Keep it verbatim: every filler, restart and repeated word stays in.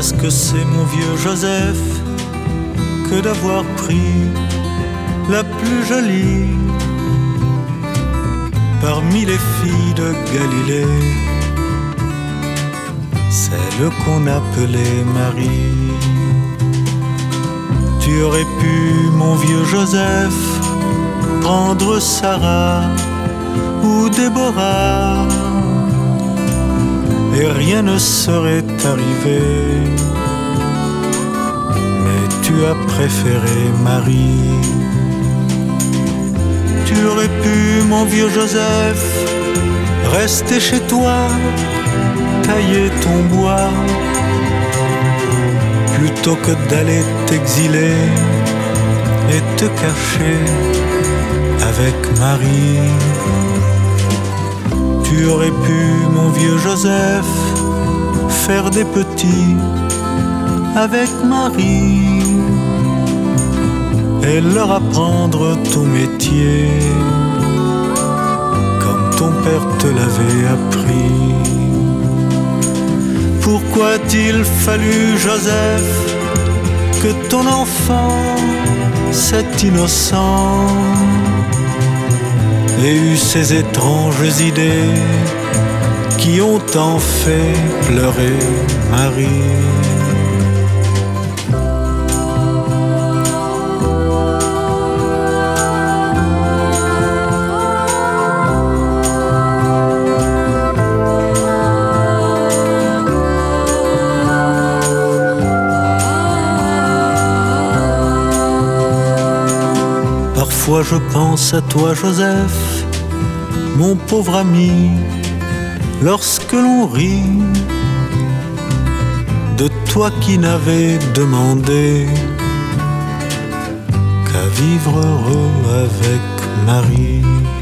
qu'est-ce que c'est mon vieux Joseph que d'avoir pris la plus jolie parmi les filles de Galilée, celle qu'on appelait Marie. Tu aurais pu, mon vieux Joseph, prendre Sarah ou Déborah, et rien ne serait arrivé. Mais tu as préféré Marie. Tu aurais pu, mon vieux Joseph, rester chez toi, tailler ton bois, plutôt que d'aller t'exiler et te cacher avec Marie. Tu aurais pu, mon vieux Joseph, faire des petits avec Marie et leur apprendre ton métier comme ton père te l'avait appris. Pourquoi a-t-il fallu, Joseph, que ton enfant, cet innocent, ait eu ces étranges idées qui ont tant fait pleurer Marie? Parfois je pense à toi, Joseph, mon pauvre ami, lorsque l'on rit de toi qui n'avais demandé qu'à vivre heureux avec Marie.